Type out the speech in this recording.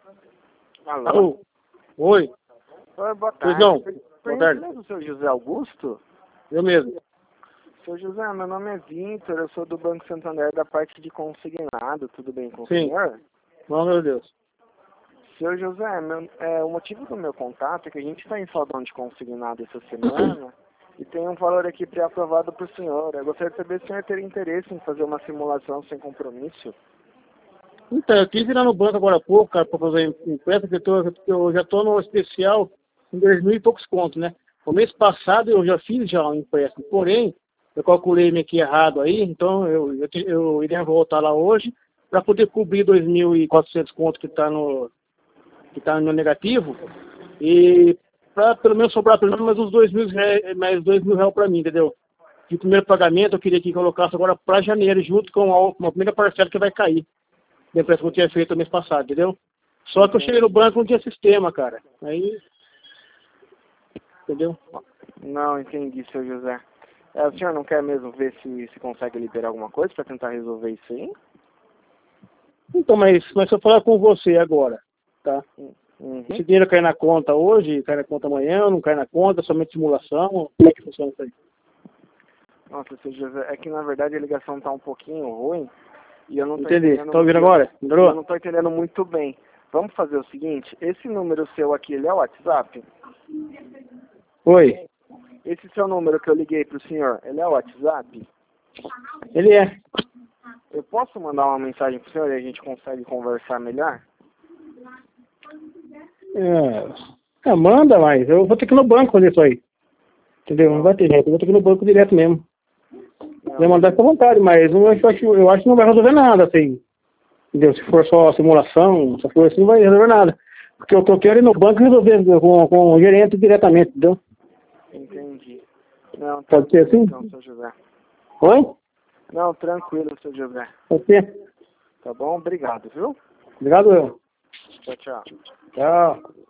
Alô? Alô? Oi? Oi, boa Pois tarde. não. Por Boa tarde. gentileza, o seu José Augusto? Eu mesmo. Seu José, meu nome é Vitor, eu sou do Banco Santander da parte de consignado, tudo bem com o Sim. senhor? Bom, meu Deus. Seu José, o motivo do meu contato é que a gente está em saldão de consignado essa semana e tem um valor aqui pré-aprovado para o senhor. Eu gostaria de saber se o senhor teria interesse em fazer uma simulação sem compromisso. Então, eu quis ir lá no banco agora há pouco, cara, para fazer empréstimo, porque eu já estou no especial em 2.000 e poucos contos, né? O mês passado eu já fiz um empréstimo, porém, eu calculei meio que errado aí, então eu iria voltar lá hoje para poder cobrir 2.400 contos que tá no negativo e para pelo menos sobrar pelo menos mais uns 2.000 reais, mais 2.000 reais para mim, entendeu? E o primeiro pagamento eu queria que colocasse agora para janeiro, junto com uma primeira parcela que vai cair. Da empréstimo que eu tinha feito no mês passado, entendeu? Só que eu cheguei no banco e não tinha sistema, cara. Aí, entendeu? Não, entendi, seu José. O senhor não quer mesmo ver se consegue liberar alguma coisa para tentar resolver isso aí? Então, mas se eu falar com você agora, tá? Uhum. Esse dinheiro cai na conta hoje, cai na conta amanhã, não cai na conta, somente simulação? Como é que funciona isso aí? Nossa, seu José, é que na verdade a ligação tá um pouquinho ruim e eu não tô Entendi. entendendo. Tá ouvindo agora? Eu Melhorou? não tô entendendo muito bem. Vamos fazer o seguinte, esse número seu aqui, ele é o WhatsApp? Oi. Esse seu número que eu liguei pro senhor, ele é o WhatsApp? Ele é. Eu posso mandar uma mensagem pro senhor e a gente consegue conversar melhor? Manda, mas eu vou ter que ir no banco fazer isso aí. Entendeu? Não vai ter jeito, eu vou ter que ir no banco direto mesmo. Vai mandar com vontade, mas eu acho que não vai resolver nada, assim. Entendeu? Se for só simulação, se for assim, não vai resolver nada. Porque eu quero ir no banco e resolver com o gerente diretamente, entendeu? Entendi. Não, Pode ser assim? então, seu José. Oi? Não, tranquilo, seu José. Pode ser. Tá bom? Obrigado, viu? Obrigado, eu. Tchau, tchau. Tchau.